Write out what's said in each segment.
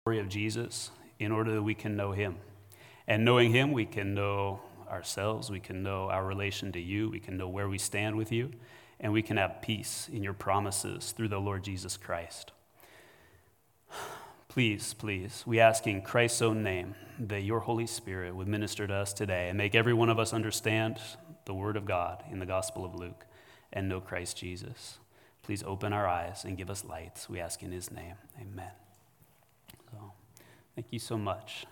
Story of Jesus in order that we can know him. And knowing him, we can know ourselves, we can know our relation to you, we can know where we stand with you, and we can have peace in your promises through the Lord Jesus Christ. Please, we ask in Christ's own name that your Holy Spirit would minister to us today and make every one of us understand the Word of God in the Gospel of Luke and know Christ Jesus. Please open our eyes and give us light. We ask in his name. Amen. So, thank you so much.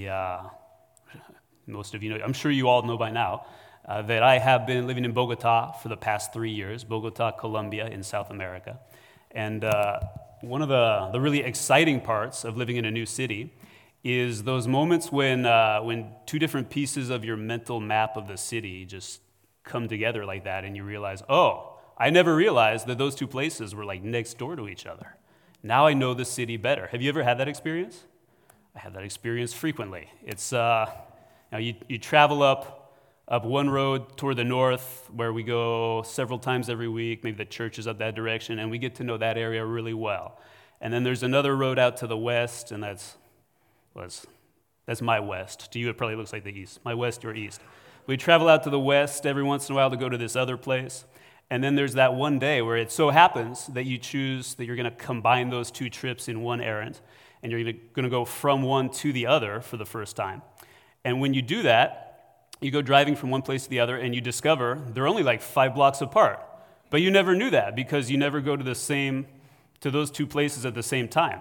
Most of you know, I'm sure you all know by now, that I have been living in Bogota for the past 3 years, Bogota, Colombia in South America. And one of the really exciting parts of living in a new city is those moments when two different pieces of your mental map of the city just come together like that, and you realize, oh, I never realized that those two places were like next door to each other. Now I know the city better. Have you ever had that experience? I have that experience frequently. It's you travel up one road toward the north where we go several times every week, maybe the church is up that direction, and we get to know that area really well. And then there's another road out to the west, and that's my west. To you, it probably looks like the east. My west, your east. We travel out to the west every once in a while to go to this other place. And then there's that one day where it so happens that you choose that you're going to combine those two trips in one errand, and you're going to go from one to the other for the first time. And when you do that, you go driving from one place to the other, and you discover they're only like 5 blocks apart. But you never knew that because you never go to those two places at the same time.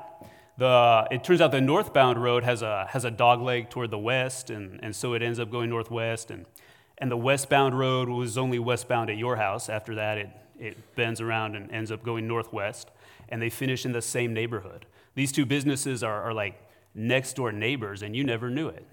It turns out the northbound road has a dogleg toward the west, and so it ends up going northwest, and the westbound road was only westbound at your house. After that, it bends around and ends up going northwest, and they finish in the same neighborhood. These two businesses are like next-door neighbors, and you never knew it.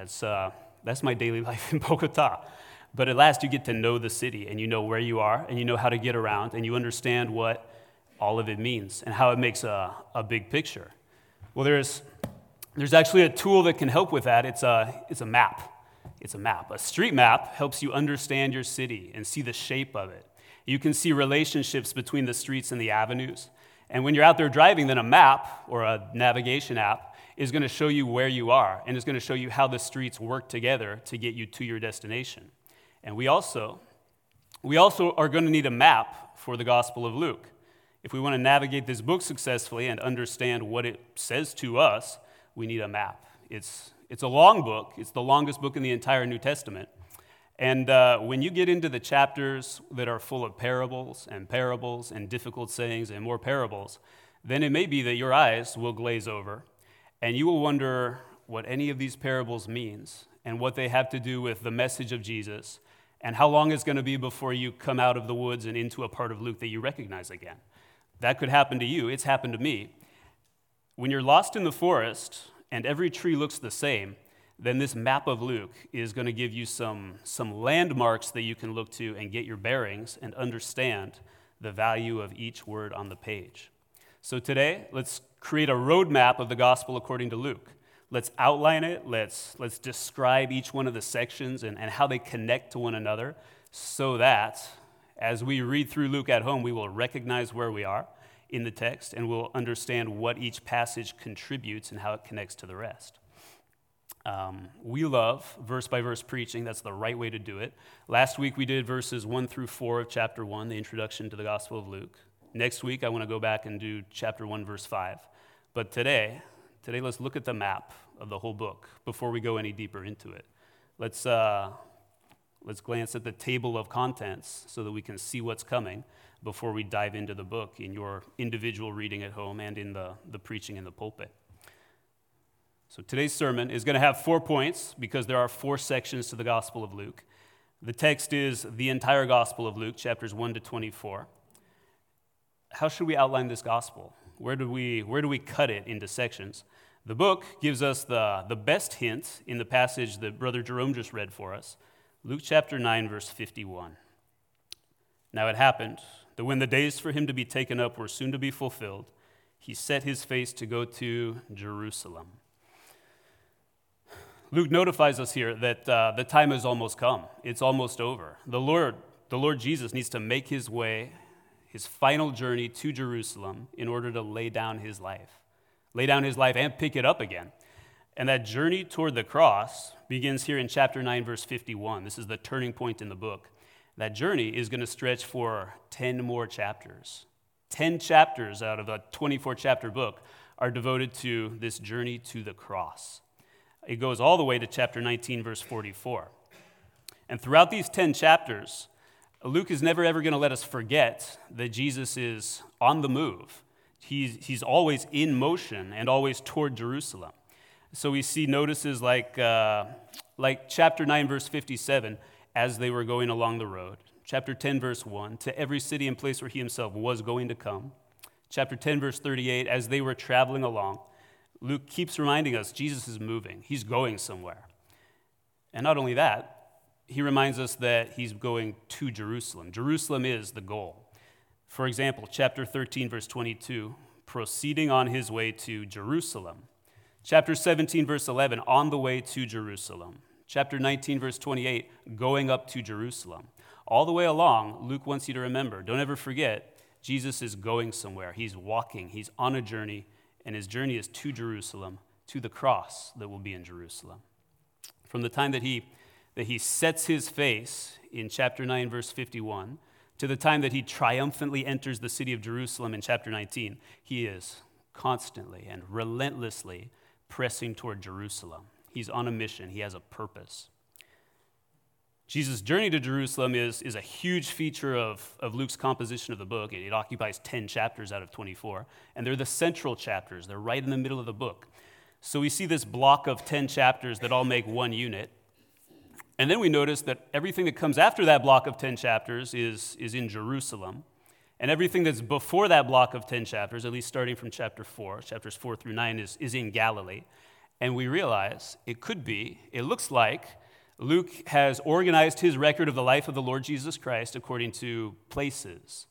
That's my daily life in Bogota. But at last, you get to know the city, and you know where you are, and you know how to get around, and you understand what all of it means and how it makes a big picture. Well, there's actually a tool that can help with that. It's a map. It's a map. A street map helps you understand your city and see the shape of it. You can see relationships between the streets and the avenues. And when you're out there driving, then a map or a navigation app is going to show you where you are, and it's going to show you how the streets work together to get you to your destination. And we also are going to need a map for the Gospel of Luke. If we want to navigate this book successfully and understand what it says to us, we need a map. It's a long book. It's the longest book in the entire New Testament. And when you get into the chapters that are full of parables and difficult sayings and more parables, then it may be that your eyes will glaze over, and you will wonder what any of these parables means and what they have to do with the message of Jesus and how long it's going to be before you come out of the woods and into a part of Luke that you recognize again. That could happen to you. It's happened to me. When you're lost in the forest and every tree looks the same, then this map of Luke is going to give you some landmarks that you can look to and get your bearings and understand the value of each word on the page. So today, let's create a roadmap of the gospel according to Luke. Let's outline it. Let's describe each one of the sections and how they connect to one another so that as we read through Luke at home, we will recognize where we are in the text, and we'll understand what each passage contributes and how it connects to the rest. We love verse-by-verse preaching. That's the right way to do it. Last week, we did verses 1 through 4 of chapter 1, the introduction to the Gospel of Luke. Next week, I want to go back and do chapter 1, verse 5. But today, let's look at the map of the whole book before we go any deeper into it. Let's glance at the table of contents so that we can see what's coming before we dive into the book in your individual reading at home and in the preaching in the pulpit. So today's sermon is going to have 4 points because there are 4 sections to the Gospel of Luke. The text is the entire Gospel of Luke, chapters 1 to 24. How should we outline this gospel? Where do we cut it into sections? The book gives us the best hint in the passage that Brother Jerome just read for us, Luke chapter 9, verse 51. Now it happened that when the days for him to be taken up were soon to be fulfilled, he set his face to go to Jerusalem. Luke notifies us here that the time has almost come. It's almost over. The Lord Jesus needs to make his way, his final journey to Jerusalem in order to lay down his life. lay down his life, and pick it up again. And that journey toward the cross begins here in chapter 9, verse 51. This is the turning point in the book. That journey is going to stretch for 10 more chapters. 10 chapters out of a 24-chapter book are devoted to this journey to the cross. It goes all the way to chapter 19, verse 44. And throughout these 10 chapters, Luke is never ever going to let us forget that Jesus is on the move. He's always in motion and always toward Jerusalem. So we see notices like chapter 9, verse 57, as they were going along the road. Chapter 10, verse 1, to every city and place where he himself was going to come. Chapter 10, verse 38, as they were traveling along. Luke keeps reminding us Jesus is moving. He's going somewhere. And not only that, he reminds us that he's going to Jerusalem. Jerusalem is the goal. For example, chapter 13, verse 22, proceeding on his way to Jerusalem. Chapter 17, verse 11, on the way to Jerusalem. Chapter 19, verse 28, going up to Jerusalem. All the way along, Luke wants you to remember, don't ever forget, Jesus is going somewhere. He's walking. He's on a journey, and his journey is to Jerusalem, to the cross that will be in Jerusalem. From the time that he sets his face in chapter 9, verse 51, to the time that he triumphantly enters the city of Jerusalem in chapter 19, he is constantly and relentlessly pressing toward Jerusalem. He's on a mission. He has a purpose. Jesus' journey to Jerusalem is a huge feature of Luke's composition of the book. It occupies 10 chapters out of 24, and they're the central chapters. They're right in the middle of the book. So we see this block of 10 chapters that all make one unit, and then we notice that everything that comes after that block of 10 chapters is in Jerusalem, and everything that's before that block of 10 chapters, at least starting from chapters 4 through 9, is in Galilee. And we realize it looks like Luke has organized his record of the life of the Lord Jesus Christ according to places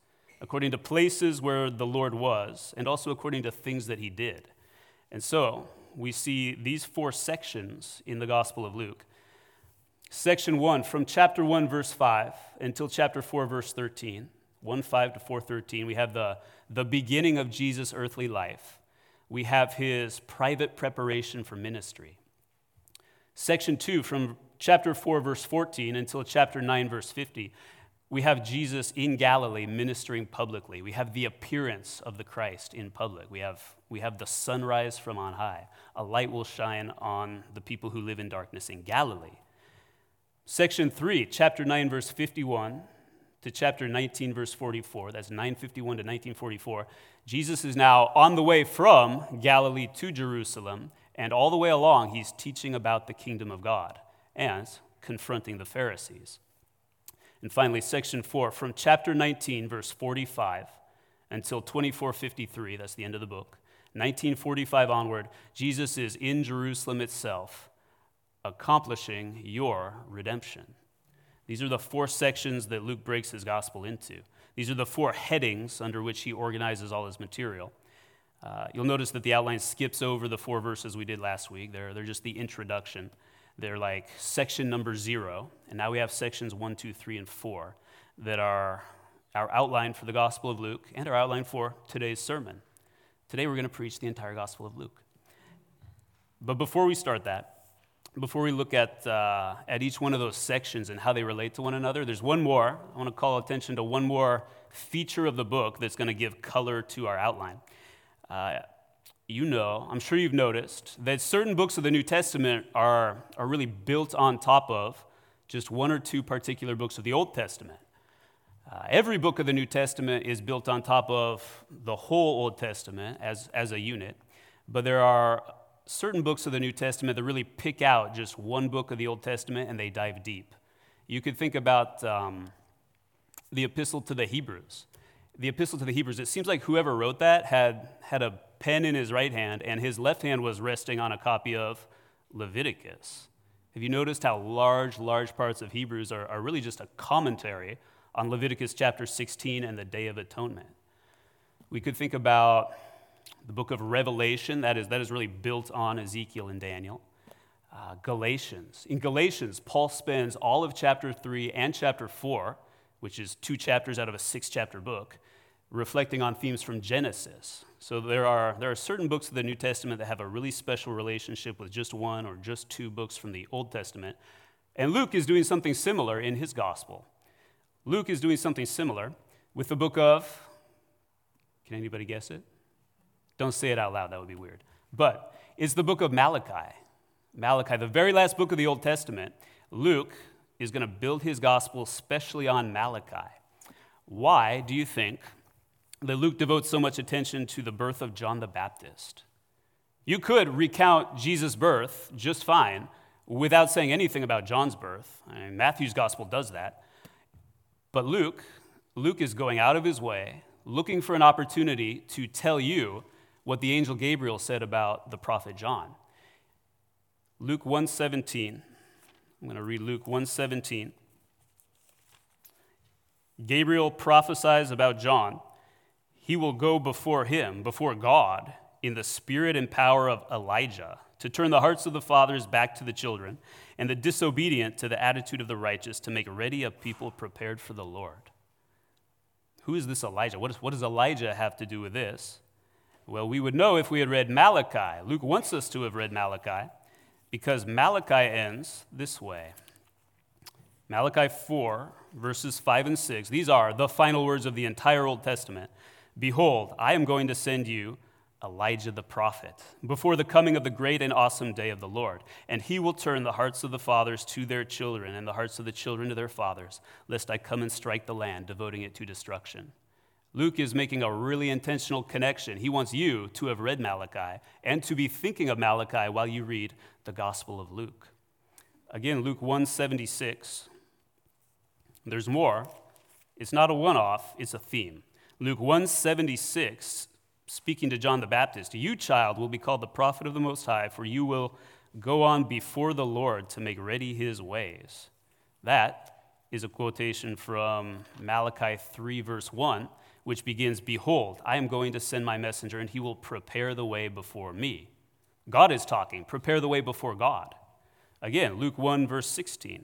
where the Lord was, and also according to things that he did. And so we see these 4 sections in the Gospel of Luke. Section 1, from chapter 1, verse 5 until chapter 4, verse 13, 1:5 to 4:13, we have the beginning of Jesus' earthly life. We have his private preparation for ministry. Section 2, from chapter 4, verse 14 until chapter 9, verse 50, we have Jesus in Galilee ministering publicly. We have the appearance of the Christ in public. We have the sunrise from on high. A light will shine on the people who live in darkness in Galilee. Section 3, chapter 9, verse 51 to chapter 19, verse 44. That's 951 to 1944. Jesus is now on the way from Galilee to Jerusalem, and all the way along, he's teaching about the kingdom of God and confronting the Pharisees. And finally, section 4, from chapter 19, verse 45 until 24:53, that's the end of the book, 1945 onward, Jesus is in Jerusalem itself, accomplishing your redemption. These are the 4 sections that Luke breaks his gospel into. These are the 4 headings under which he organizes all his material. You'll notice that the outline skips over the 4 verses we did last week. They're just the introduction. They're like section number 0, and now we have sections 1, 2, 3, and 4 that are our outline for the Gospel of Luke and our outline for today's sermon. Today we're going to preach the entire Gospel of Luke. But before we start that, before we look at each one of those sections and how they relate to one another, there's one more. I want to call attention to one more feature of the book that's going to give color to our outline. I'm sure you've noticed that certain books of the New Testament are really built on top of just 1 or 2 particular books of the Old Testament. Every book of the New Testament is built on top of the whole Old Testament as a unit, but there are certain books of the New Testament that really pick out just one book of the Old Testament and they dive deep. You could think about the Epistle to the Hebrews. The Epistle to the Hebrews, it seems like whoever wrote that had a pen in his right hand and his left hand was resting on a copy of Leviticus. Have you noticed how large parts of Hebrews are really just a commentary on Leviticus chapter 16 and the Day of Atonement? We could think about the book of Revelation, that is really built on Ezekiel and Daniel. Galatians. In Galatians, Paul spends all of chapter 3 and chapter 4, which is 2 chapters out of a 6-chapter book, reflecting on themes from Genesis. So there are certain books of the New Testament that have a really special relationship with just one or just two books from the Old Testament. And Luke is doing something similar in his gospel. Luke is doing something similar with the book of, can anybody guess it? Don't say it out loud, that would be weird. But it's the book of Malachi. Malachi, the very last book of the Old Testament. Luke is going to build his gospel especially on Malachi. Why do you think that Luke devotes so much attention to the birth of John the Baptist? You could recount Jesus' birth just fine without saying anything about John's birth. I mean, Matthew's gospel does that. But Luke is going out of his way, looking for an opportunity to tell you what the angel Gabriel said about the prophet John. Luke 1:17. I'm going to read Luke 1:17. Gabriel prophesies about John. He will go before him, before God, in the spirit and power of Elijah, to turn the hearts of the fathers back to the children, and the disobedient to the attitude of the righteous, to make ready a people prepared for the Lord. Who is this Elijah? What does Elijah have to do with this? Well, we would know if we had read Malachi. Luke wants us to have read Malachi, because Malachi ends this way. Malachi 4, verses 5 and 6. These are the final words of the entire Old Testament. Behold, I am going to send you Elijah the prophet before the coming of the great and awesome day of the Lord. And he will turn the hearts of the fathers to their children and the hearts of the children to their fathers, lest I come and strike the land, devoting it to destruction. Luke is making a really intentional connection. He wants you to have read Malachi and to be thinking of Malachi while you read the Gospel of Luke. Again, Luke 1:76. There's more. It's not a one-off, it's a theme. Luke 1:76, speaking to John the Baptist, you, child, will be called the prophet of the Most High, for you will go on before the Lord to make ready his ways. That is a quotation from Malachi 3, verse 1, which begins, behold, I am going to send my messenger, and he will prepare the way before me. God is talking, prepare the way before God. Again, Luke 1, verse 16.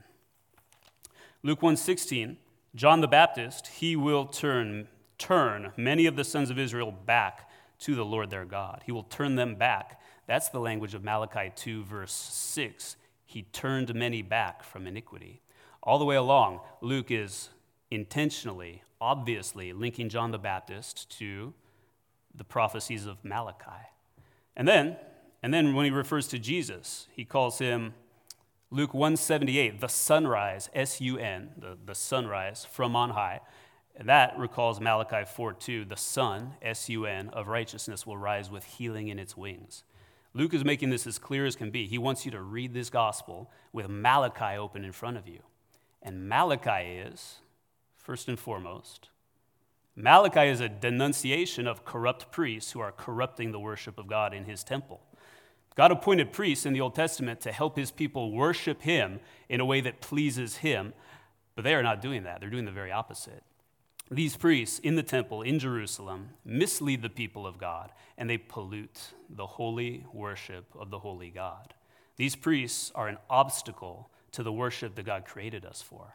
Luke 1:16, John the Baptist, he will turn many of the sons of Israel back to the Lord their God. He will turn them back. That's the language of Malachi 2, verse 6. He turned many back from iniquity. All the way along, Luke is intentionally, obviously, linking John the Baptist to the prophecies of Malachi. And then when he refers to Jesus, he calls him, Luke 1:78, the sunrise, S-U-N, the sunrise from on high. And that recalls Malachi 4:2, the sun, S-U-N, of righteousness will rise with healing in its wings. Luke is making this as clear as can be. He wants you to read this gospel with Malachi open in front of you. And Malachi is, first and foremost, Malachi is a denunciation of corrupt priests who are corrupting the worship of God in his temple. God appointed priests in the Old Testament to help his people worship him in a way that pleases him, but they are not doing that. They're doing the very opposite. These priests in the temple in Jerusalem mislead the people of God, and they pollute the holy worship of the holy God. These priests are an obstacle to the worship that God created us for.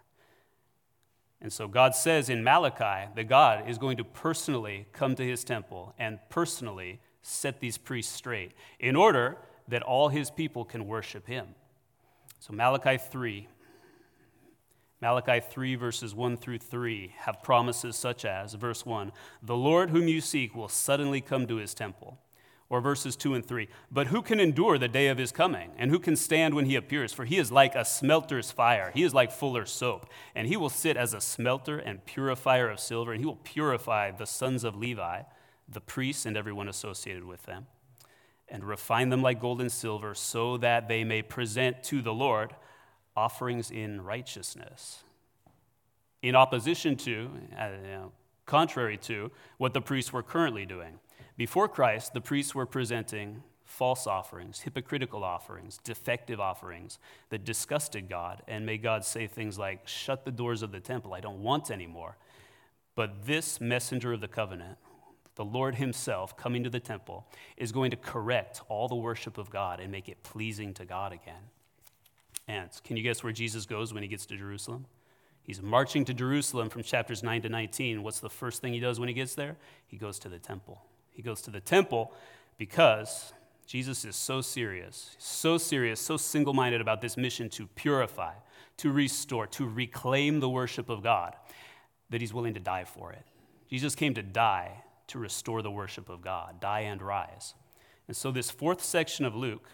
And so God says in Malachi that God is going to personally come to his temple and personally set these priests straight in order that all his people can worship him. So Malachi 3 verses 1 through 3 have promises such as, verse 1, the Lord whom you seek will suddenly come to his temple. Or verses 2 and 3, but who can endure the day of his coming? And who can stand when he appears? For he is like a smelter's fire. He is like fuller's soap. And he will sit as a smelter and purifier of silver. And he will purify the sons of Levi, the priests and everyone associated with them, and refine them like gold and silver, so that they may present to the Lord offerings in righteousness. In opposition to, contrary to, what the priests were currently doing. Before Christ, the priests were presenting false offerings, hypocritical offerings, defective offerings that disgusted God and made God say things like, shut the doors of the temple, I don't want any more. But this messenger of the covenant, the Lord himself coming to the temple, is going to correct all the worship of God and make it pleasing to God again. And can you guess where Jesus goes when he gets to Jerusalem? He's marching to Jerusalem from chapters 9 to 19. What's the first thing he does when he gets there? He goes to the temple. He goes to the temple because Jesus is so serious, so single-minded about this mission to purify, to restore, to reclaim the worship of God, that he's willing to die for it. Jesus came to die to restore the worship of God, die and rise. And so this fourth section of Luke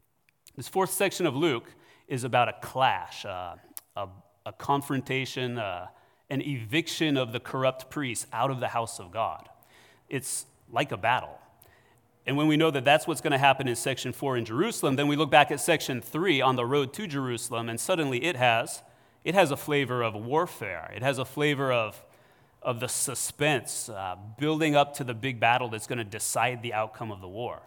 is about a clash, a confrontation, an eviction of the corrupt priests out of the house of God. It's like a battle. And when we know that that's what's going to happen in section 4 in Jerusalem, then we look back at section 3 on the road to Jerusalem, and suddenly it has a flavor of warfare. It has a flavor of the suspense, building up to the big battle that's going to decide the outcome of the war.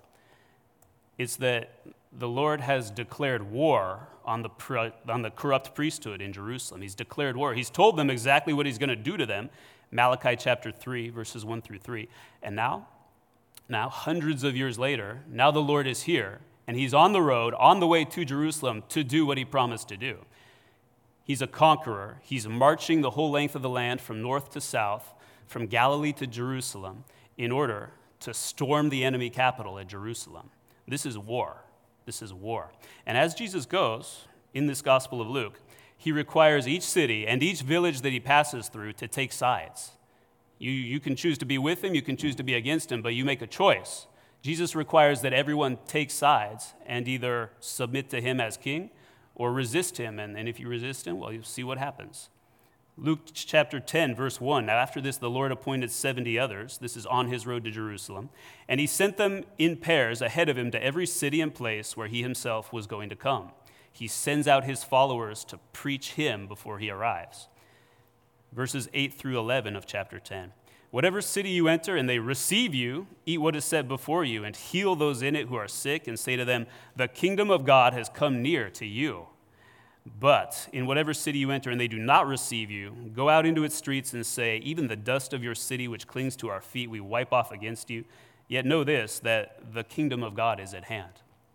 It's that the Lord has declared war on the corrupt priesthood in Jerusalem. He's declared war. He's told them exactly what he's going to do to them, Malachi chapter 3, verses 1 through 3. And now, hundreds of years later, now the Lord is here, and he's on the road, on the way to Jerusalem to do what he promised to do. He's a conqueror. He's marching the whole length of the land from north to south, from Galilee to Jerusalem, in order to storm the enemy capital at Jerusalem. This is war. This is war. And as Jesus goes in this Gospel of Luke, he requires each city and each village that he passes through to take sides. You can choose to be with him, you can choose to be against him, but you make a choice. Jesus requires that everyone take sides and either submit to him as king or resist him. And if you resist him, well, you'll see what happens. Luke chapter 10, verse 1. Now after this, the Lord appointed 70 others. This is on his road to Jerusalem. And he sent them in pairs ahead of him to every city and place where he himself was going to come. He sends out his followers to preach him before he arrives. Verses 8 through 11 of chapter 10. Whatever city you enter and they receive you, eat what is set before you and heal those in it who are sick and say to them, the kingdom of God has come near to you. But in whatever city you enter and they do not receive you, go out into its streets and say, even the dust of your city which clings to our feet we wipe off against you. Yet know this, that the kingdom of God is at hand.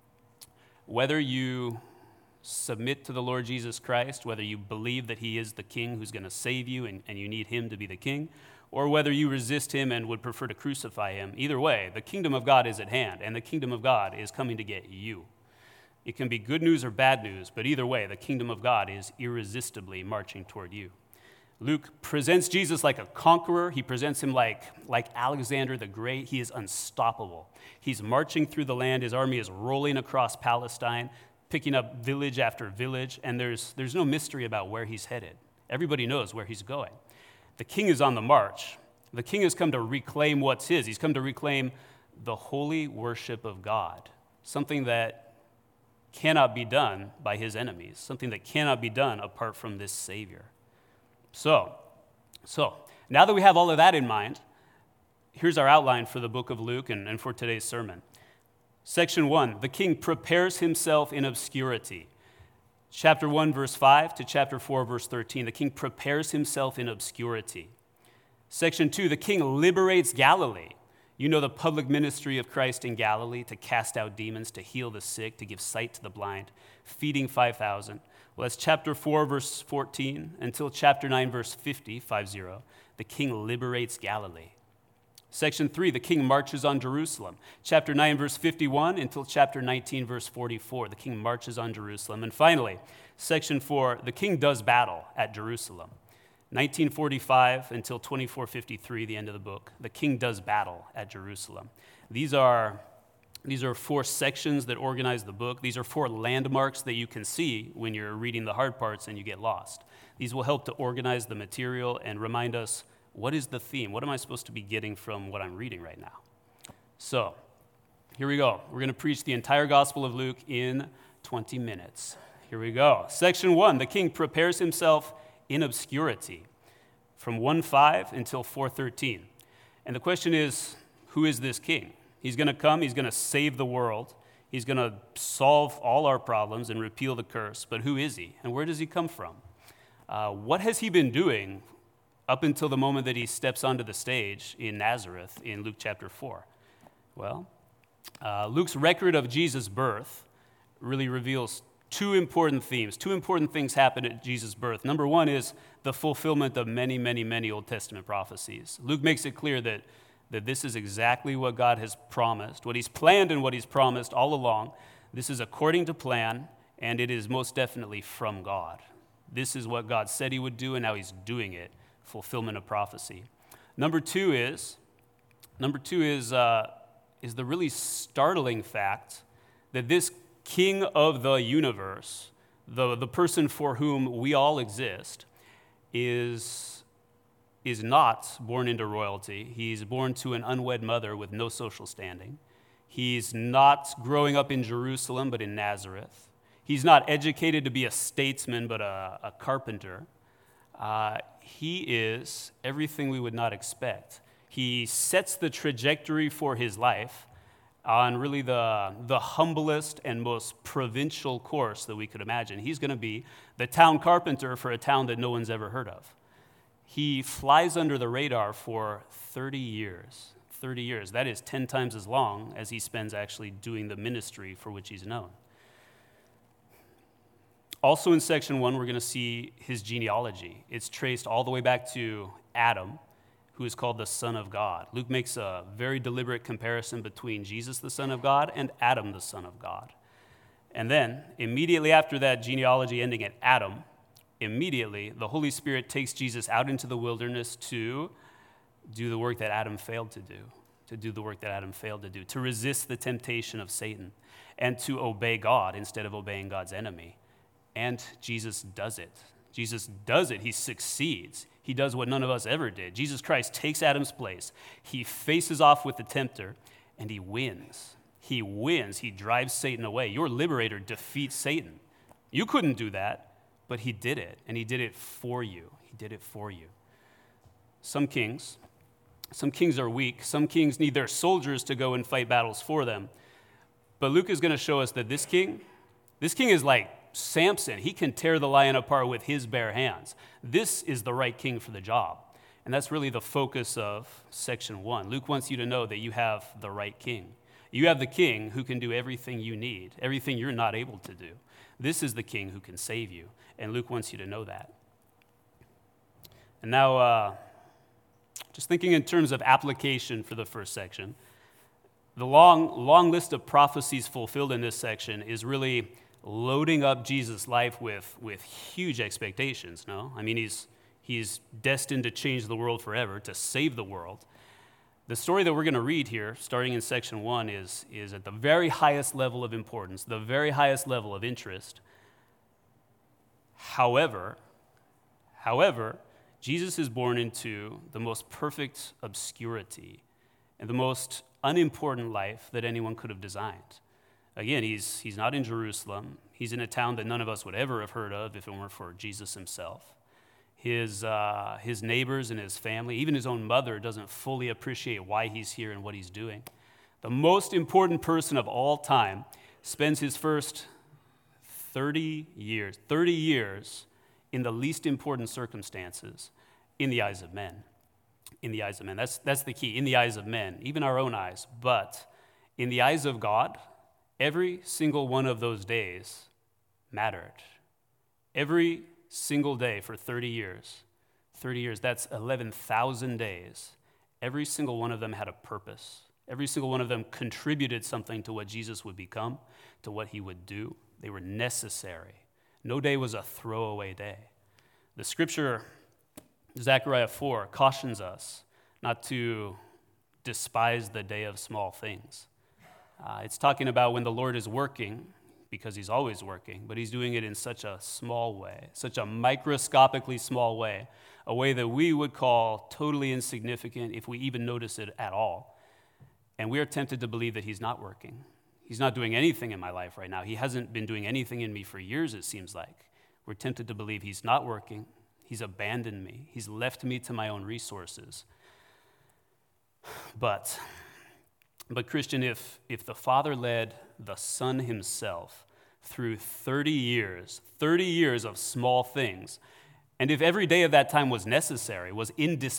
Whether you submit to the Lord Jesus Christ, whether you believe that he is the king who's going to save you and you need him to be the king, or whether you resist him and would prefer to crucify him, either way, the kingdom of God is at hand, and the kingdom of God is coming to get you. It can be good news or bad news, but either way, the kingdom of God is irresistibly marching toward you. Luke presents Jesus like a conqueror. He presents him like Alexander the Great. He is unstoppable. He's marching through the land. His army is rolling across Palestine, picking up village after village, and there's no mystery about where he's headed. Everybody knows where he's going. The king is on the march. The king has come to reclaim what's his. He's come to reclaim the holy worship of God, something that cannot be done by his enemies, something that cannot be done apart from this Savior. So now that we have all of that in mind, here's our outline for the book of Luke and for today's sermon. Section 1, the king prepares himself in obscurity. Chapter 1, verse 5 to chapter 4, verse 13, the king prepares himself in obscurity. Section 2, the king liberates Galilee. You know the public ministry of Christ in Galilee, to cast out demons, to heal the sick, to give sight to the blind, feeding 5,000. Well, that's chapter 4, verse 14, until chapter 9, verse 50, the king liberates Galilee. Section 3, the king marches on Jerusalem. Chapter 9, verse 51, until chapter 19, verse 44, the king marches on Jerusalem. And finally, section 4, the king does battle at Jerusalem. 1945 until 2453, the end of the book, the king does battle at Jerusalem. These are 4 sections that organize the book. These are 4 landmarks that you can see when you're reading the hard parts and you get lost. These will help to organize the material and remind us, what is the theme? What am I supposed to be getting from what I'm reading right now? So, here we go. We're going to preach the entire Gospel of Luke in 20 minutes. Here we go. Section 1, the king prepares himself in obscurity, from 1:5 until 4:13. And the question is, who is this king? He's going to come, he's going to save the world, he's going to solve all our problems and repeal the curse, but who is he, and where does he come from? What has he been doing up until the moment that he steps onto the stage in Nazareth in Luke chapter 4? Well, Luke's record of Jesus' birth really reveals two important themes. Two important things happen at Jesus' birth. Number one is the fulfillment of many, many, many Old Testament prophecies. Luke makes it clear that this is exactly what God has promised, what he's planned and what he's promised all along. This is according to plan, and it is most definitely from God. This is what God said he would do, and now he's doing it, fulfillment of prophecy. Number two is the really startling fact that this King of the universe, the person for whom we all exist, is not born into royalty. He's born to an unwed mother with no social standing. He's not growing up in Jerusalem, but in Nazareth. He's not educated to be a statesman, but a carpenter. He is everything we would not expect. He sets the trajectory for his life on really the humblest and most provincial course that we could imagine. He's going to be the town carpenter for a town that no one's ever heard of. He flies under the radar for 30 years. 30 years. That is 10 times as long as he spends actually doing the ministry for which he's known. Also in section 1, we're going to see his genealogy. It's traced all the way back to Adam, who is called the Son of God. Luke makes a very deliberate comparison between Jesus, the Son of God, and Adam, the Son of God. And then, immediately after that genealogy ending at Adam, immediately the Holy Spirit takes Jesus out into the wilderness to do the work that Adam failed to do, to resist the temptation of Satan, and to obey God instead of obeying God's enemy. And Jesus does it. Jesus does it. He succeeds. He does what none of us ever did. Jesus Christ takes Adam's place. He faces off with the tempter, and he wins. He wins. He drives Satan away. Your liberator defeats Satan. You couldn't do that, but he did it, and he did it for you. He did it for you. Some kings are weak. Some kings need their soldiers to go and fight battles for them. But Luke is going to show us that this king is like Samson. He can tear the lion apart with his bare hands. This is the right king for the job. And that's really the focus of section 1. Luke wants you to know that you have the right king. You have the king who can do everything you need, everything you're not able to do. This is the king who can save you. And Luke wants you to know that. And now, just thinking in terms of application for the first section, the long list of prophecies fulfilled in this section is really loading up Jesus' life with huge expectations, no? I mean, he's destined to change the world forever, to save the world. The story that we're going to read here, starting in section 1, is at the very highest level of importance, the very highest level of interest. However, Jesus is born into the most perfect obscurity and the most unimportant life that anyone could have designed. Again, he's not in Jerusalem. He's in a town that none of us would ever have heard of if it weren't for Jesus himself. His neighbors and his family, even his own mother, doesn't fully appreciate why he's here and what he's doing. The most important person of all time spends his first 30 years in the least important circumstances in the eyes of men. In the eyes of men. That's the key. In the eyes of men, even our own eyes. But in the eyes of God, every single one of those days mattered. Every single day for 30 years, that's 11,000 days. Every single one of them had a purpose. Every single one of them contributed something to what Jesus would become, to what he would do. They were necessary. No day was a throwaway day. The scripture, Zechariah 4, cautions us not to despise the day of small things. It's talking about when the Lord is working, because he's always working, but he's doing it in such a small way, such a microscopically small way, a way that we would call totally insignificant if we even notice it at all. And we are tempted to believe that he's not working. He's not doing anything in my life right now. He hasn't been doing anything in me for years, it seems like. We're tempted to believe he's not working. He's abandoned me. He's left me to my own resources. But Christian, if the Father led the Son himself through 30 years of small things, and if every day of that time was necessary, was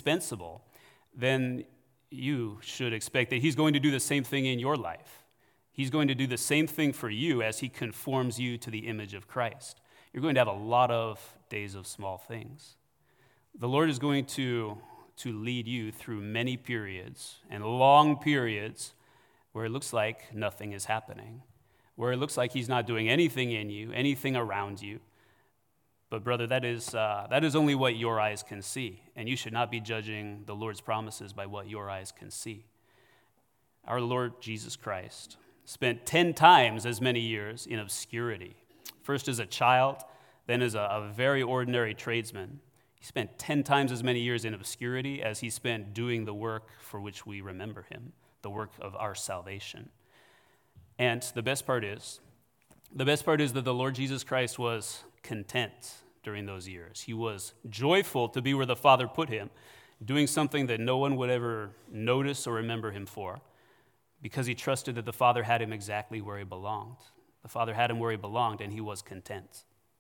indispensable, then you should expect that he's going to do the same thing in your life. He's going to do the same thing for you as he conforms you to the image of Christ. You're going to have a lot of days of small things. The Lord is going to lead you through many periods and long periods where it looks like nothing is happening, where it looks like he's not doing anything in you, anything around you. But brother, that is only what your eyes can see, and you should not be judging the Lord's promises by what your eyes can see. Our Lord Jesus Christ spent 10 times as many years in obscurity, first as a child, then as a very ordinary tradesman. He spent 10 times as many years in obscurity as he spent doing the work for which we remember him, the work of our salvation. And the best part is that the Lord Jesus Christ was content during those years. He was joyful to be where the Father put him, doing something that no one would ever notice or remember him for, because he trusted that the Father had him exactly where he belonged. The Father had him where he belonged, and he was content.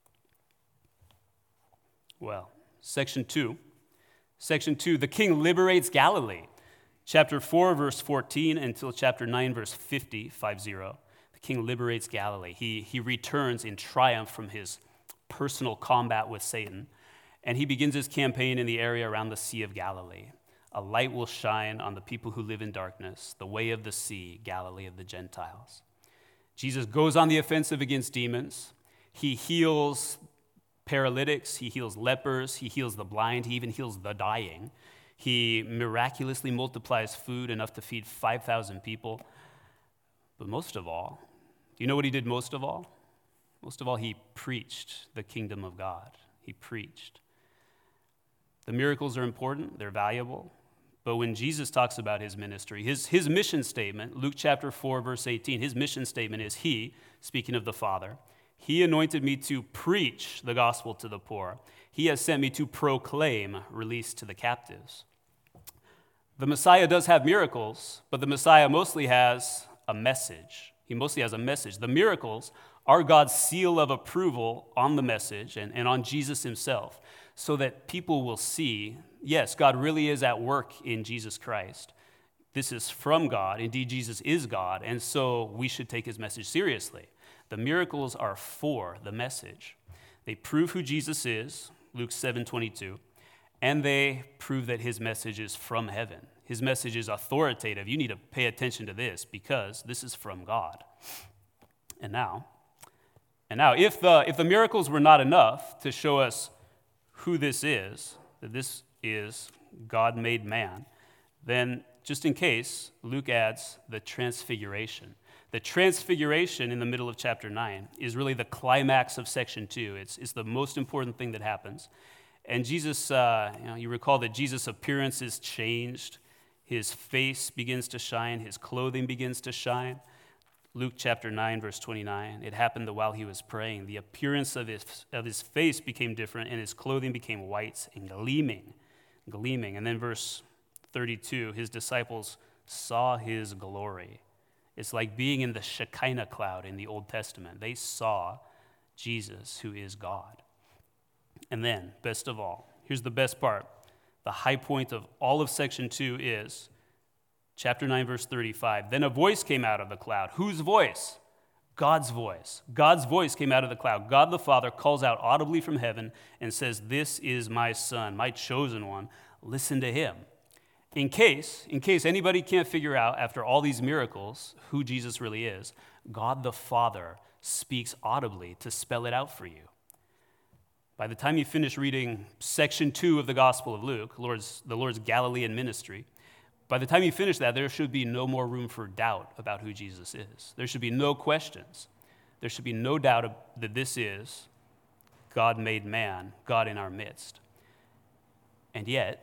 Well, Section 2, the king liberates Galilee. Chapter 4, verse 14 until chapter 9, verse 50, the king liberates Galilee. He returns in triumph from his personal combat with Satan, and he begins his campaign in the area around the Sea of Galilee. A light will shine on the people who live in darkness, the way of the sea, Galilee of the Gentiles. Jesus goes on the offensive against demons. He heals paralytics, he heals lepers, he heals the blind, he even heals the dying. He miraculously multiplies food enough to feed 5,000 people. But most of all, do you know what he did most of all? Most of all, he preached the kingdom of God. He preached. The miracles are important, they're valuable. But when Jesus talks about his ministry, his mission statement, Luke chapter 4, verse 18, his mission statement is he, speaking of the Father, he anointed me to preach the gospel to the poor. He has sent me to proclaim release to the captives. The Messiah does have miracles, but the Messiah mostly has a message. He mostly has a message. The miracles are God's seal of approval on the message and on Jesus himself, so that people will see, yes, God really is at work in Jesus Christ. This is from God. Indeed, Jesus is God, and so we should take his message seriously. The miracles are for the message. They prove who Jesus is, Luke 7:22, and they prove that his message is from heaven. His message is authoritative. You need to pay attention to this because this is from God. And now, if the miracles were not enough to show us who this is, that this is God made man, then just in case, Luke adds the transfiguration. The transfiguration in the middle of chapter 9 is really the climax of section 2. It's the most important thing that happens. And Jesus, you recall that Jesus' appearance is changed. His face begins to shine. His clothing begins to shine. Luke chapter 9, verse 29, it happened that while he was praying, the appearance of his face became different, and his clothing became white and gleaming. And then verse 32, his disciples saw his glory. It's like being in the Shekinah cloud in the Old Testament. They saw Jesus, who is God. And then, best of all, here's the best part. The high point of all of section 2 is chapter 9, verse 35. Then a voice came out of the cloud. Whose voice? God's voice. God's voice came out of the cloud. God the Father calls out audibly from heaven and says, "This is my Son, my chosen one. Listen to him." In case anybody can't figure out after all these miracles who Jesus really is, God the Father speaks audibly to spell it out for you. By the time you finish reading section 2 of the Gospel of Luke, the Lord's Galilean ministry, by the time you finish that, there should be no more room for doubt about who Jesus is. There should be no questions. There should be no doubt that this is God made man, God in our midst. And yet,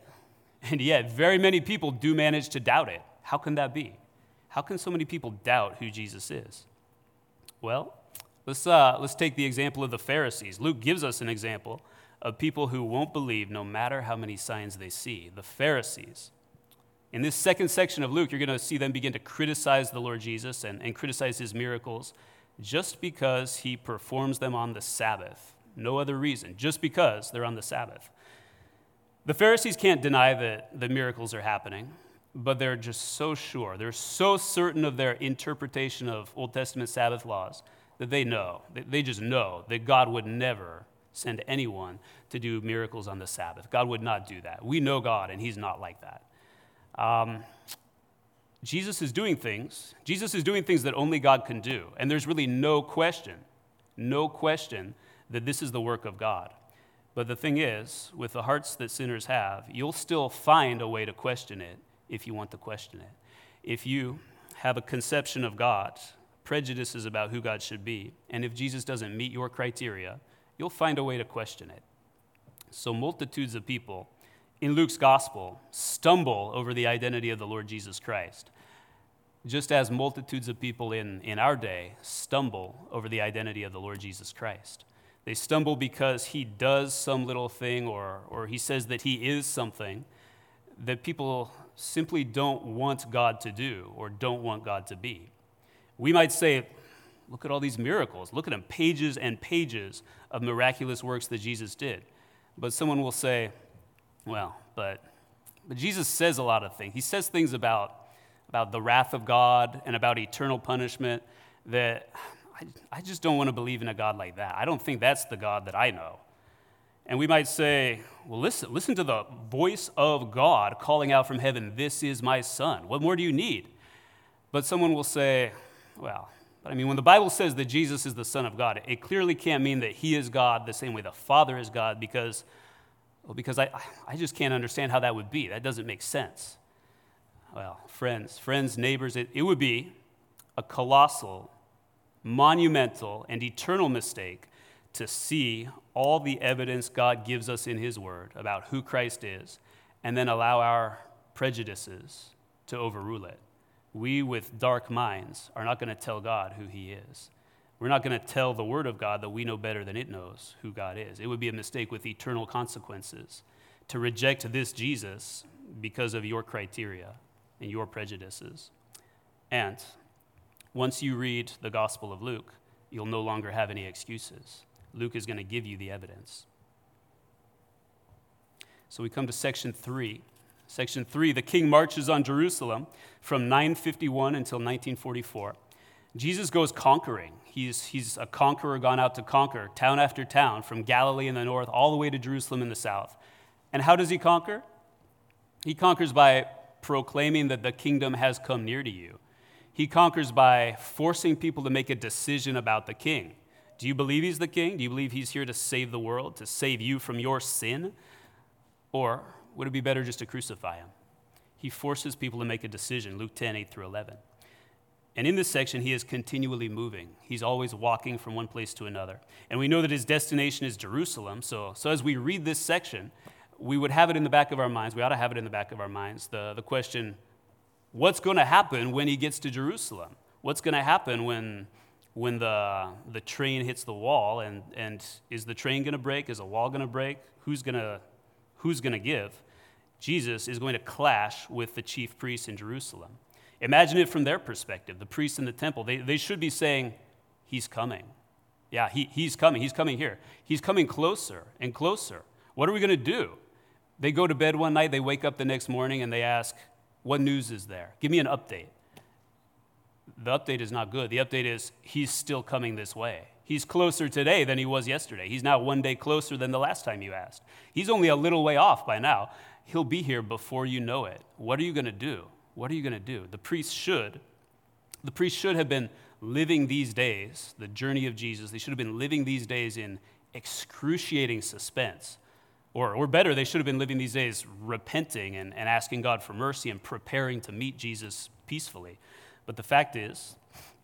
very many people do manage to doubt it. How can that be? How can so many people doubt who Jesus is? Well, let's take the example of the Pharisees. Luke gives us an example of people who won't believe no matter how many signs they see. The Pharisees. In this second section of Luke, you're going to see them begin to criticize the Lord Jesus and criticize his miracles just because he performs them on the Sabbath. No other reason, just because they're on the Sabbath. The Pharisees can't deny that the miracles are happening. but they're just so sure. They're so certain of their interpretation of Old Testament Sabbath laws that they know, they just know that God would never send anyone to do miracles on the Sabbath. God would not do that. We know God, and he's not like that. Jesus is doing things that only God can do, and there's really no question that this is the work of God. But the thing is, with the hearts that sinners have, you'll still find a way to question it if you want to question it. If you have a conception of God, prejudices about who God should be, and if Jesus doesn't meet your criteria, you'll find a way to question it. So multitudes of people in Luke's gospel stumble over the identity of the Lord Jesus Christ, just as multitudes of people in our day stumble over the identity of the Lord Jesus Christ. They stumble because he does some little thing or he says that he is something that people simply don't want God to do or don't want God to be. We might say, look at all these miracles. Look at them, pages and pages of miraculous works that Jesus did. But someone will say, well, but Jesus says a lot of things. He says things about the wrath of God and about eternal punishment that I just don't want to believe in a God like that. I don't think that's the God that I know. And we might say, well, listen to the voice of God calling out from heaven, "This is my son." What more do you need? But someone will say, well, but when the Bible says that Jesus is the Son of God, it clearly can't mean that he is God the same way the Father is God because I just can't understand how that would be. That doesn't make sense. Well, friends, neighbors, it would be a colossal, monumental, and eternal mistake to see all the evidence God gives us in his word about who Christ is and then allow our prejudices to overrule it. We with dark minds are not going to tell God who he is. We're not going to tell the word of God that we know better than it knows who God is. It would be a mistake with eternal consequences to reject this Jesus because of your criteria and your prejudices. And once you read the Gospel of Luke, you'll no longer have any excuses. Luke is going to give you the evidence. So we come to section 3. Section 3, the king marches on Jerusalem from 951 until 1944. Jesus goes conquering. He's a conqueror gone out to conquer town after town from Galilee in the north all the way to Jerusalem in the south. And how does he conquer? He conquers by proclaiming that the kingdom has come near to you. He conquers by forcing people to make a decision about the king. Do you believe he's the king? Do you believe he's here to save the world, to save you from your sin? Or would it be better just to crucify him? He forces people to make a decision, Luke 10, 8 through 11. And in this section, he is continually moving. He's always walking from one place to another. And we know that his destination is Jerusalem. So as we read this section, we would have it in the back of our minds. We ought to have it in the back of our minds. The question, what's going to happen when he gets to Jerusalem? What's going to happen when the train hits the wall? And is the train going to break? Is the wall going to break? Who's going to give? Jesus is going to clash with the chief priests in Jerusalem. Imagine it from their perspective. The priests in the temple, they should be saying, he's coming. Yeah, he's coming. He's coming here. He's coming closer and closer. What are we going to do? They go to bed one night, they wake up the next morning, and they ask, what news is there? Give me an update. The update is not good. The update is, he's still coming this way. He's closer today than he was yesterday. He's now one day closer than the last time you asked. He's only a little way off by now. He'll be here before you know it. What are you going to do? What are you going to do? The priests should have been living these days, the journey of Jesus, they should have been living these days in excruciating suspense. Or better, they should have been living these days repenting and asking God for mercy and preparing to meet Jesus peacefully. But the fact is,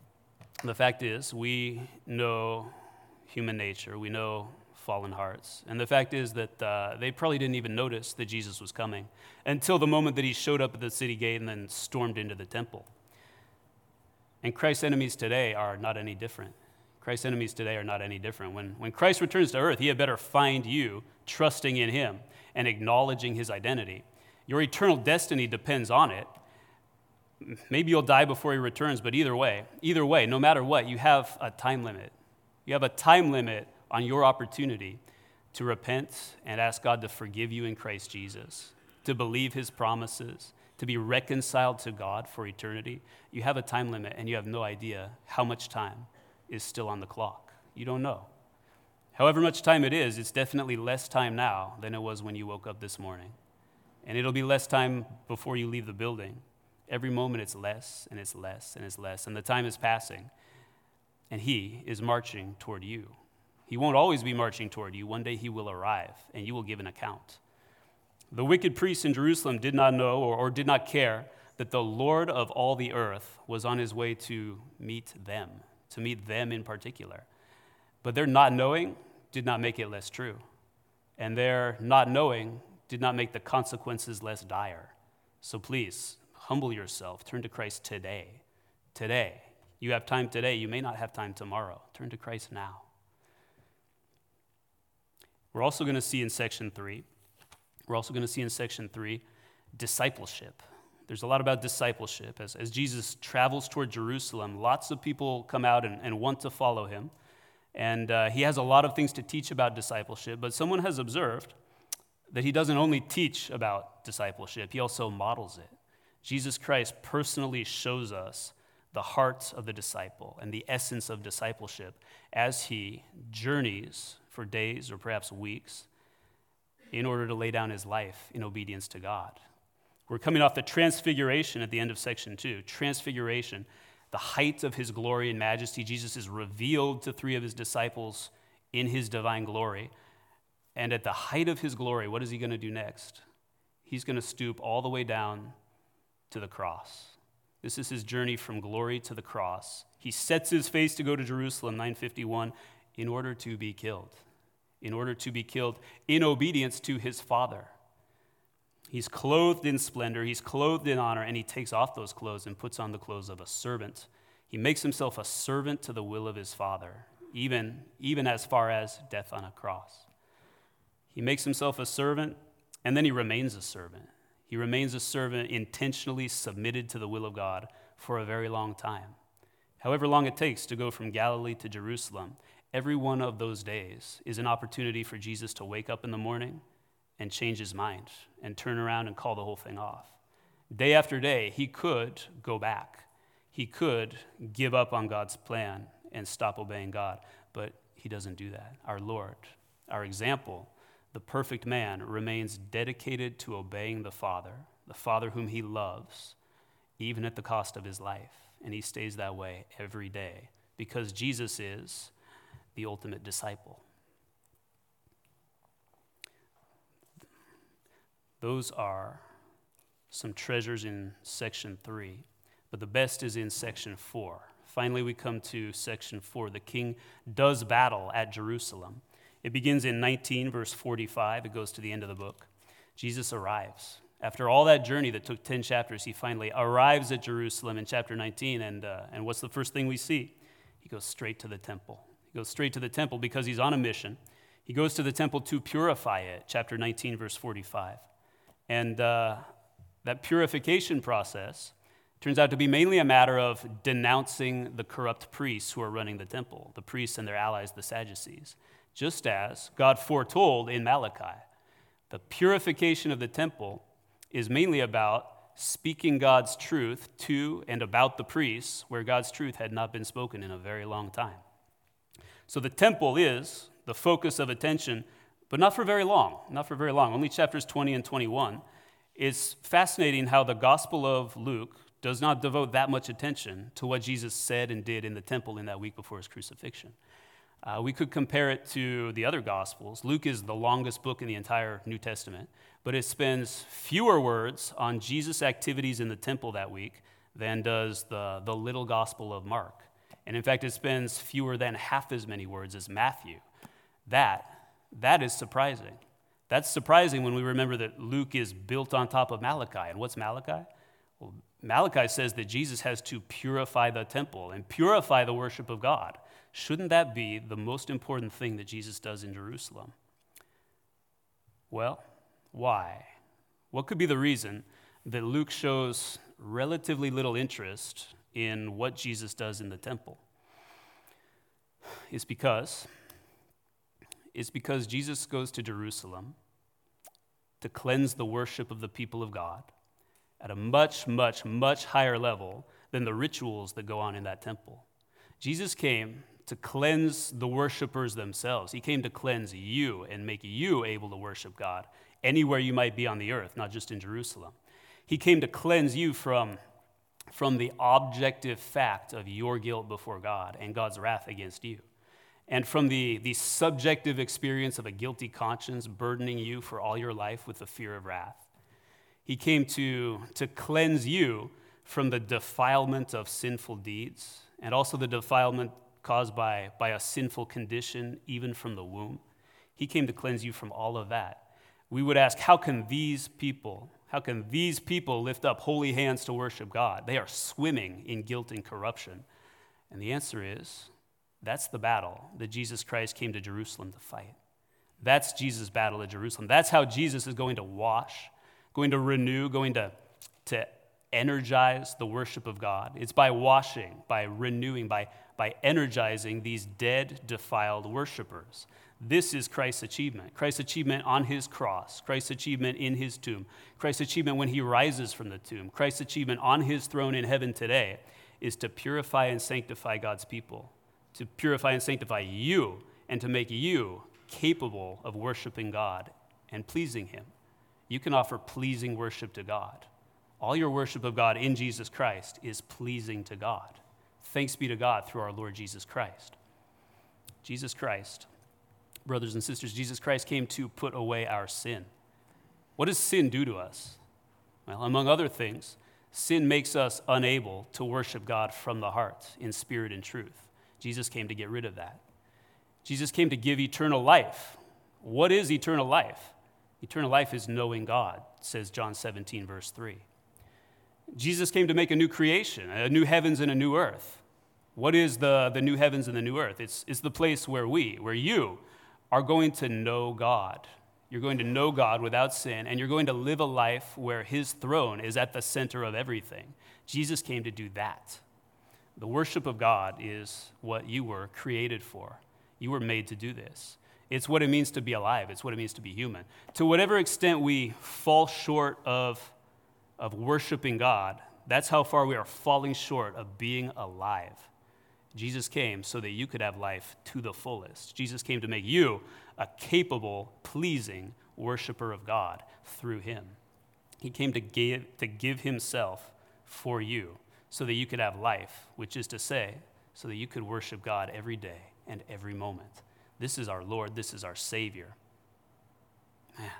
we know human nature. We know fallen hearts. And the fact is that they probably didn't even notice that Jesus was coming until the moment that he showed up at the city gate and then stormed into the temple. And Christ's enemies today are not any different. Christ's enemies today are not any different. When Christ returns to earth, he had better find you trusting in him and acknowledging his identity. Your eternal destiny depends on it. Maybe you'll die before he returns, but either way, no matter what, you have a time limit. You have a time limit on your opportunity to repent and ask God to forgive you in Christ Jesus, to believe his promises, to be reconciled to God for eternity, you have a time limit and you have no idea how much time is still on the clock. You don't know. However much time it is, it's definitely less time now than it was when you woke up this morning. And it'll be less time before you leave the building. Every moment it's less and it's less and it's less, and the time is passing. And he is marching toward you. He won't always be marching toward you. One day he will arrive, and you will give an account. The wicked priests in Jerusalem did not know or did not care that the Lord of all the earth was on his way to meet them in particular. But their not knowing did not make it less true. And their not knowing did not make the consequences less dire. So please, humble yourself. Turn to Christ today. Today. You have time today. You may not have time tomorrow. Turn to Christ now. We're also going to see in section 3, discipleship. There's a lot about discipleship. As Jesus travels toward Jerusalem, lots of people come out and want to follow him. And he has a lot of things to teach about discipleship, but someone has observed that he doesn't only teach about discipleship, he also models it. Jesus Christ personally shows us the heart of the disciple and the essence of discipleship as he journeys for days or perhaps weeks in order to lay down his life in obedience to God. We're coming off the transfiguration at the end of section 2. Transfiguration, the height of his glory and majesty. Jesus is revealed to 3 of his disciples in his divine glory. And at the height of his glory, what is he going to do next? He's going to stoop all the way down to the cross. This is his journey from glory to the cross. He sets his face to go to Jerusalem, 951, in order to be killed. In order to be killed in obedience to his Father. He's clothed in splendor, he's clothed in honor, and he takes off those clothes and puts on the clothes of a servant. He makes himself a servant to the will of his Father, even as far as death on a cross. He makes himself a servant, and then he remains a servant. He remains a servant intentionally submitted to the will of God for a very long time. However long it takes to go from Galilee to Jerusalem, every one of those days is an opportunity for Jesus to wake up in the morning and change his mind and turn around and call the whole thing off. Day after day, he could go back. He could give up on God's plan and stop obeying God, but he doesn't do that. Our Lord, our example, the perfect man, remains dedicated to obeying the Father whom he loves, even at the cost of his life. And he stays that way every day because Jesus is the ultimate disciple. Those are some treasures in section 3, but the best is in section 4. Finally, we come to section 4. The king does battle at Jerusalem. It begins in 19, verse 45. It goes to the end of the book. Jesus arrives. After all that journey that took 10 chapters, he finally arrives at Jerusalem in chapter 19, and what's the first thing we see? He goes straight to the temple. He goes straight to the temple because he's on a mission. He goes to the temple to purify it, chapter 19, verse 45. And that purification process turns out to be mainly a matter of denouncing the corrupt priests who are running the temple, the priests and their allies, the Sadducees, just as God foretold in Malachi. The purification of the temple is mainly about speaking God's truth to and about the priests where God's truth had not been spoken in a very long time. So the temple is the focus of attention, but not for very long, only chapters 20 and 21. It's fascinating how the Gospel of Luke does not devote that much attention to what Jesus said and did in the temple in that week before his crucifixion. We could compare it to the other Gospels. Luke is the longest book in the entire New Testament, but it spends fewer words on Jesus' activities in the temple that week than does the little Gospel of Mark. And in fact, it spends fewer than half as many words as Matthew. That is surprising. That's surprising when we remember that Luke is built on top of Malachi. And what's Malachi? Well, Malachi says that Jesus has to purify the temple and purify the worship of God. Shouldn't that be the most important thing that Jesus does in Jerusalem? Well, why? What could be the reason that Luke shows relatively little interest in what Jesus does in the temple? It's because Jesus goes to Jerusalem to cleanse the worship of the people of God at a much, much, much higher level than the rituals that go on in that temple. Jesus came to cleanse the worshipers themselves. He came to cleanse you and make you able to worship God anywhere you might be on the earth, not just in Jerusalem. He came to cleanse you from the objective fact of your guilt before God and God's wrath against you, and from the subjective experience of a guilty conscience burdening you for all your life with the fear of wrath. He came to cleanse you from the defilement of sinful deeds and also the defilement caused by a sinful condition, even from the womb. He came to cleanse you from all of that. We would ask, how can these people lift up holy hands to worship God? They are swimming in guilt and corruption. And the answer is, that's the battle that Jesus Christ came to Jerusalem to fight. That's Jesus' battle at Jerusalem. That's how Jesus is going to wash, going to renew, going to energize the worship of God. It's by washing, by renewing, by energizing these dead, defiled worshipers. This is Christ's achievement. Christ's achievement on his cross, Christ's achievement in his tomb, Christ's achievement when he rises from the tomb, Christ's achievement on his throne in heaven today is to purify and sanctify God's people, to purify and sanctify you, and to make you capable of worshiping God and pleasing him. You can offer pleasing worship to God. All your worship of God in Jesus Christ is pleasing to God. Thanks be to God through our Lord Jesus Christ. Jesus Christ, brothers and sisters, Jesus Christ came to put away our sin. What does sin do to us? Well, among other things, sin makes us unable to worship God from the heart in spirit and truth. Jesus came to get rid of that. Jesus came to give eternal life. What is eternal life? Eternal life is knowing God, says John 17, verse 3. Jesus came to make a new creation, a new heavens and a new earth. What is the new heavens and the new earth? It's the place where you are going to know God. You're going to know God without sin, and you're going to live a life where his throne is at the center of everything. Jesus came to do that. The worship of God is what you were created for. You were made to do this. It's what it means to be alive. It's what it means to be human. To whatever extent we fall short of worshiping God, that's how far we are falling short of being alive. Jesus came so that you could have life to the fullest. Jesus came to make you a capable, pleasing worshiper of God through him. He came to give himself for you so that you could have life, which is to say, so that you could worship God every day and every moment. This is our Lord. This is our Savior. Man.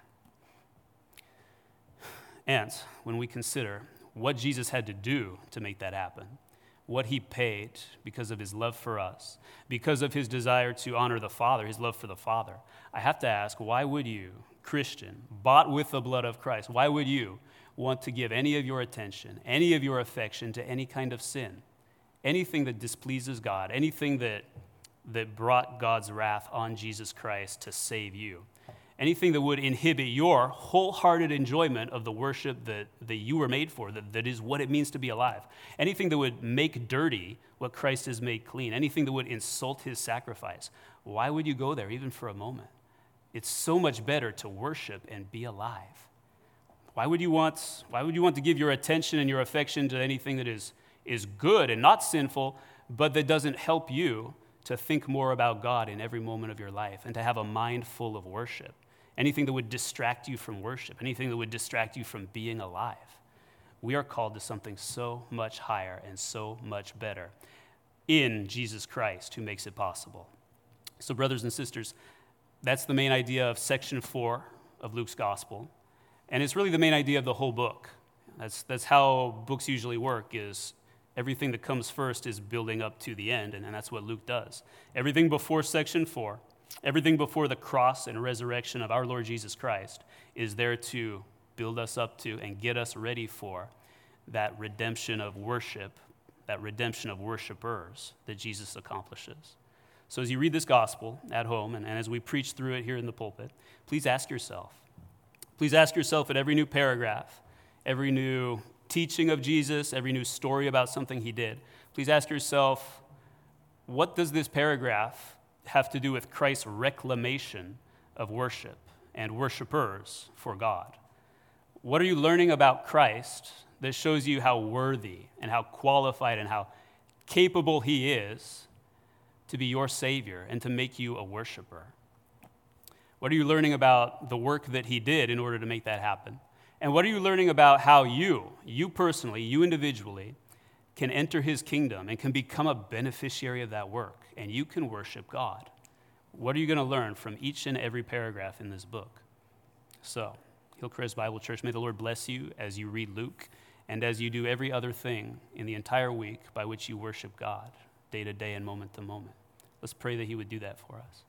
And when we consider what Jesus had to do to make that happen, what he paid because of his love for us, because of his desire to honor the Father, his love for the Father, I have to ask, why would you, Christian, bought with the blood of Christ, why would you want to give any of your attention, any of your affection to any kind of sin, anything that displeases God, anything that brought God's wrath on Jesus Christ to save you? Anything that would inhibit your wholehearted enjoyment of the worship that you were made for, that is what it means to be alive. Anything that would make dirty what Christ has made clean. Anything that would insult his sacrifice. Why would you go there even for a moment? It's so much better to worship and be alive. Why would you want to give your attention and your affection to anything that is good and not sinful, but that doesn't help you to think more about God in every moment of your life and to have a mind full of worship? Anything that would distract you from worship, anything that would distract you from being alive. We are called to something so much higher and so much better in Jesus Christ, who makes it possible. So, brothers and sisters, that's the main idea of section 4 of Luke's gospel. And it's really the main idea of the whole book. That's how books usually work, is everything that comes first is building up to the end, and that's what Luke does. Everything before section 4, everything before the cross and resurrection of our Lord Jesus Christ is there to build us up to and get us ready for that redemption of worship, that redemption of worshipers that Jesus accomplishes. So as you read this gospel at home and as we preach through it here in the pulpit, please ask yourself at every new paragraph, every new teaching of Jesus, every new story about something he did, please ask yourself, what does this paragraph have to do with Christ's reclamation of worship and worshipers for God? What are you learning about Christ that shows you how worthy and how qualified and how capable he is to be your Savior and to make you a worshiper? What are you learning about the work that he did in order to make that happen? And what are you learning about how you personally, you individually, can enter his kingdom and can become a beneficiary of that work, and you can worship God? What are you going to learn from each and every paragraph in this book? So, Hillcrest Bible Church, may the Lord bless you as you read Luke and as you do every other thing in the entire week by which you worship God, day to day and moment to moment. Let's pray that he would do that for us.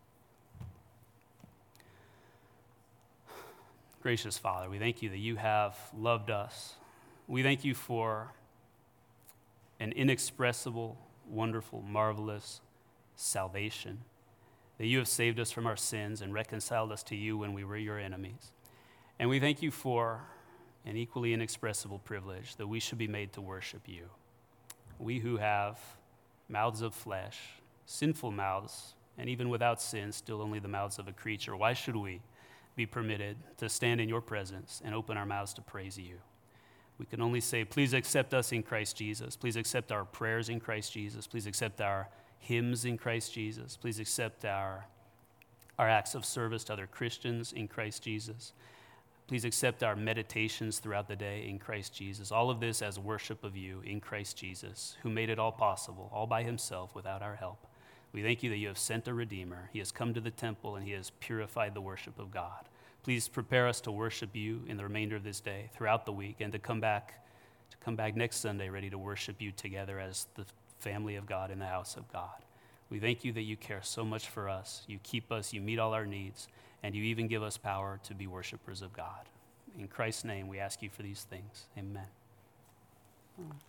Gracious Father, we thank you that you have loved us. We thank you for an inexpressible, wonderful, marvelous salvation, that you have saved us from our sins and reconciled us to you when we were your enemies. And we thank you for an equally inexpressible privilege that we should be made to worship you. We who have mouths of flesh, sinful mouths, and even without sin, still only the mouths of a creature, why should we be permitted to stand in your presence and open our mouths to praise you? We can only say, please accept us in Christ Jesus. Please accept our prayers in Christ Jesus. Please accept our hymns in Christ Jesus. Please accept our acts of service to other Christians in Christ Jesus. Please accept our meditations throughout the day in Christ Jesus. All of this as worship of you in Christ Jesus, who made it all possible, all by himself without our help. We thank you that you have sent a Redeemer. He has come to the temple and he has purified the worship of God. Please prepare us to worship you in the remainder of this day, throughout the week, and to come back next Sunday ready to worship you together as the family of God in the house of God. We thank you that you care so much for us. You keep us, you meet all our needs, and you even give us power to be worshipers of God. In Christ's name, we ask you for these things. Amen.